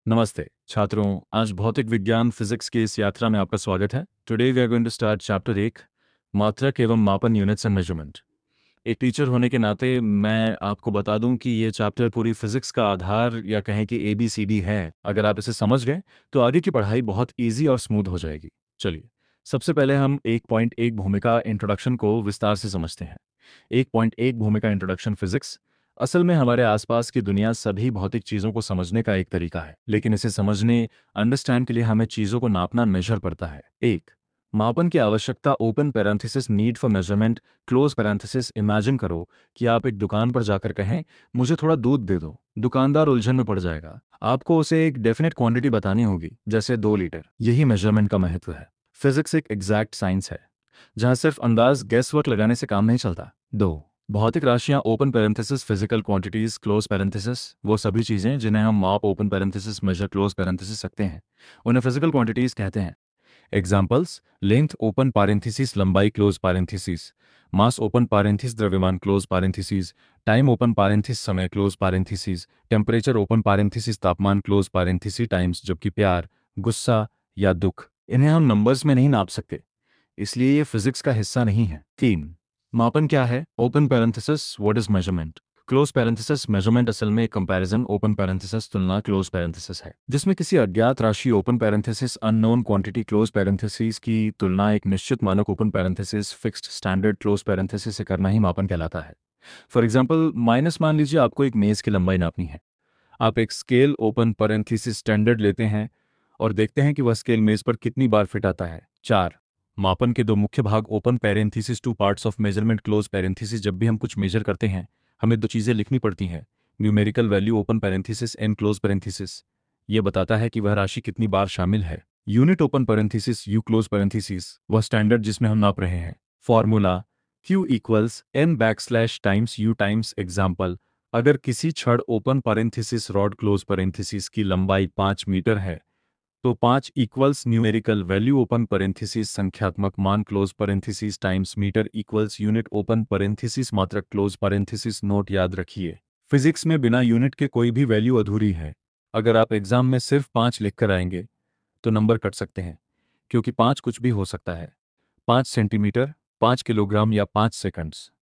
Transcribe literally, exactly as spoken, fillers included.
नमस्ते छात्रों, आज भौतिक विज्ञान फिजिक्स की इस यात्रा में आपका स्वागत है। Today we are going to start chapter एक, मात्रक एवं मापन, यूनिट्स एंड मेजरमेंट। एक टीचर होने के नाते मैं आपको बता दूं कि ये चैप्टर पूरी फिजिक्स का आधार या कहें कि ए बी सी डी है। अगर आप इसे समझ गए तो आगे की पढ़ाई बहुत ईजी और स्मूथ हो जाएगी। चलिए, सबसे पहले हम एक पॉइंट एक भूमिका इंट्रोडक्शन को विस्तार से समझते हैं। एक पॉइंट एक भूमिका इंट्रोडक्शन फिजिक्स असल में हमारे आसपास की दुनिया सभी भौतिक चीज़ों को समझने का एक तरीका है, लेकिन इसे समझने अंडरस्टैंड के लिए हमें चीज़ों को नापना मेजर पड़ता है। एक, मापन की आवश्यकता, open parenthesis need for measurement, close parenthesis. Imagine करो कि आप एक दुकान पर जाकर कहें, मुझे थोड़ा दूध दे दो। दुकानदार उलझन में पड़ जाएगा। आपको उसे एक डेफिनेट क्वांटिटी बतानी होगी, जैसे दो लीटर। यही मेजरमेंट का महत्व है। फिजिक्स एक एग्जैक्ट साइंस है जहां सिर्फ अंदाज, गैस वर्क लगाने से काम नहीं चलता। दो, भौतिक राशियां, open parenthesis, physical quantities, close parenthesis. वो सभी चीजें जिन्हें हम माप, open parenthesis, measure, close parenthesis सकते हैं, उन्हें फिजिकल क्वांटिटीज कहते हैं। एग्जाम्पल्स: लेंथ, ओपन पारेंथेसिस, लंबाई, क्लोज पारेंथेसिस। मास, ओपन पारेंथेसिस, द्रव्यमान, close parenthesis. Time, open parenthesis, समय, close parenthesis. Temperature, open parenthesis, तापमान, क्लोज पारेंथेसिस। टाइम्स, जबकि प्यार, गुस्सा या दुख, इन्हें हम नंबर्स में नहीं नाप सकते, इसलिए ये फिजिक्स का हिस्सा नहीं है। तीन, मापन क्या है? Open parenthesis, what is measurement? Close parenthesis, measurement असल में कंपैरिजन, ओपन पैरेंथेसिस तुलना, क्लोज पैरेंथेसिस है जिसमें किसी अज्ञात राशि, open parenthesis unknown quantity, close parenthesis की तुलना एक निश्चित मानक, open parenthesis fixed standard, close parenthesis से करना ही मापन कहलाता है। फॉर एग्जाम्पल, माइनस मान लीजिए आपको एक मेज की लंबाई नापनी है। आप एक स्केल, ओपन पैरेंथेसिस स्टैंडर्ड लेते हैं और देखते हैं कि वह स्केल मेज पर कितनी बार फिट आता है। चार, मापन के दो मुख्य भाग, open parenthesis, two parts of measurement, close parenthesis. जब भी हम कुछ मेजर करते हैं हमें दो चीज़ें लिखनी पड़ती हैं, numerical value, open parenthesis, and close parenthesis. ये बताता है कि वह राशि कितनी बार शामिल है। Unit, open parenthesis, U close parenthesis, वह स्टैंडर्ड जिसमें हम नाप रहे हैं। Formula: Q equals N back slash times U times. Example: अगर किसी छड़, open parenthesis, rod, close parenthesis की लंबाई पाँच मीटर है तो पाँच equals numerical value, open parenthesis संख्यात्मक मान, close parenthesis, times metre equals unit, open parenthesis मात्रक, क्लोज पैरेंथेसिस। नोट याद रखिए, फिजिक्स में बिना यूनिट के कोई भी वैल्यू अधूरी है। अगर आप एग्जाम में सिर्फ पाँच लिख कर आएंगे तो नंबर कट सकते हैं, क्योंकि पाँच कुछ भी हो सकता है। पाँच सेंटीमीटर, पाँच किलोग्राम या पाँच सेकंड्स।